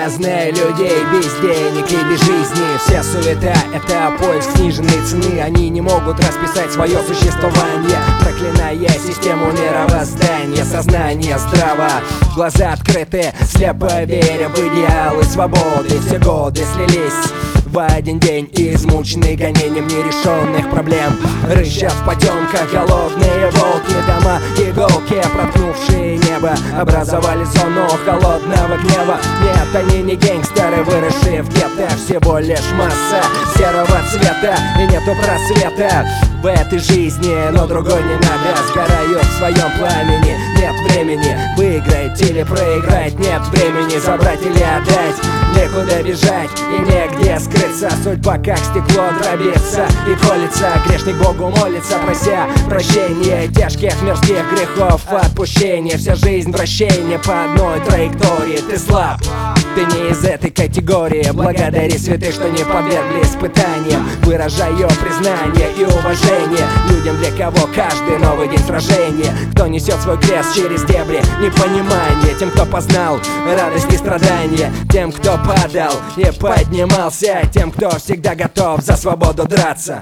Я знаю людей без денег и без жизни. Вся суета — это поиск сниженной цены. Они не могут расписать свое существование, проклиная систему мировоздания. Сознание здраво, глаза открыты, слепо веря в идеалы свободы. Все годы слились в один день, измученный гонением нерешенных проблем. Рычат в потемках голодные волки. Дома иголки, проткнувшие небо, образовали зону холодного гнева. Нет, они не гангстеры, выросшие в гетто. Всего лишь масса серого цвета, и нету просвета в этой жизни, но другой не надо. Сгорают в своем пламени, нет времени выиграть или проиграть. Нет времени забрать или отдать, некуда бежать и негде скрыться. Судьба как стекло дробится и колется. Грешник Богу молится, прося прощения тяжких мирских грехов, отпущения. Вся жизнь вращение по одной траектории. Ты слаб, ты не из этой категории. Благодари святых, что не подвергли испытаниям. Выражаю признание и уважение людям, для кого каждый новый день сражения. Кто несет свой крест через дебри непонимания. Тем, кто познал радость и страдания. Тем, кто падал и поднимался. Тем, кто всегда готов за свободу драться.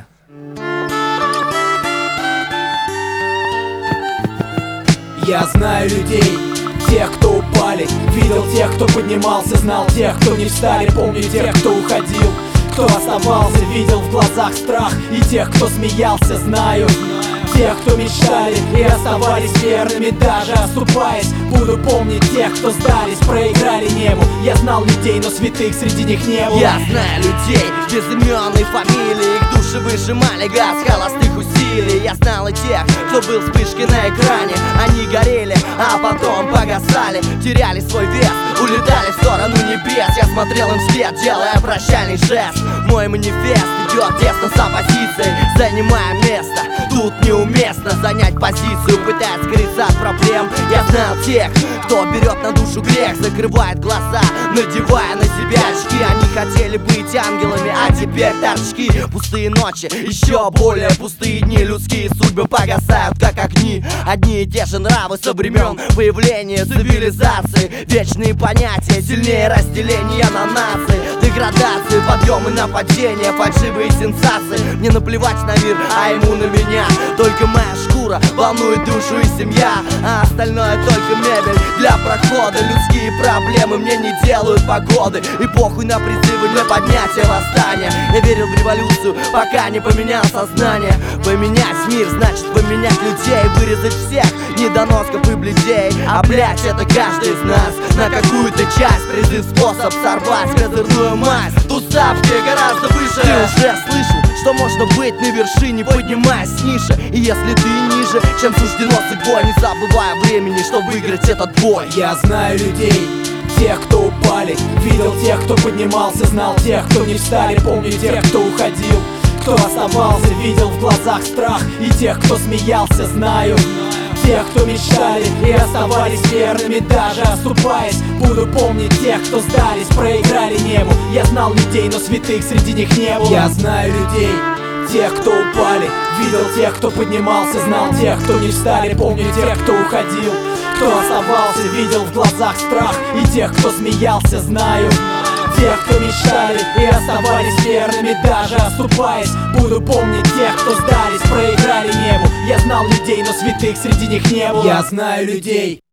Я знаю людей, тех, кто упали, видел тех, кто поднимался, знал тех, кто не встали, помню тех, кто уходил, кто оставался, видел в глазах страх, и тех, кто смеялся, знаю тех, кто мечтали и оставались верными, даже оступаясь. Буду помнить тех, кто сдались, проиграли небу. Я знал людей, но святых среди них не было. Я знаю людей без имен и фамилий, их души выжимали газ холостых усилий. Я знал и тех, кто был вспышкой на экране. Они горели, а потом погасали, теряли свой вес, улетали в сторону небес. Я смотрел им вслед, делая прощальный жест. Мой манифест идет тесно с оппозицией, занимая место. Тут неуместно занять позицию, пытаясь скрыться от проблем. Я знал тех, кто берет на душу грех, закрывает глаза, надевая на себя очки. Они хотели быть ангелами, а теперь торчки. Пустые ночи, еще более пустые дни. Людские судьбы погасают, как огни. Одни и те же нравы со времен появления цивилизации. Вечные понятия, сильнее разделения на нации. Деградации, подъемы, нападения, фальшивые сенсации. Мне наплевать на мир, а ему на меня. Только моя шкура волнует душу и семья, а остальное только мебель для прохода. Людские проблемы мне не делают погоды, и похуй на призывы для поднятия восстания. Я верил в революцию, пока не поменял сознание. Поменять мир значит поменять людей, вырезать всех недоносков и блядей. А блять, это каждый из нас на какую-то часть. Призыв, способ сорвать козырную мазь. Тут ставки гораздо выше. Ты уже слышал, что можно быть на вершине, поднимаясь ниже. И если ты ниже, чем суждено судьбой, не забывая времени, чтобы выиграть этот бой. Я знаю людей, тех, кто упали, видел тех, кто поднимался, знал тех, кто не встали, помню тех, кто уходил, кто оставался, видел в глазах страх, и тех, кто смеялся, знаю тех, кто мечтали и оставались верными, даже оступаясь. Буду помнить тех, кто сдались, проиграли небу. Я знал людей, но святых среди них не было. Я знаю людей, тех, кто упали, видел тех, кто поднимался, знал тех, кто не встали, помню тех, кто уходил, кто оставался, видел в глазах страх, и тех, кто смеялся, знаю тех, кто мечтали и оставались верными, даже оступаясь. Буду помнить тех, кто сдались, проиграли небу. Я знал людей, но святых среди них не было. Я знаю людей.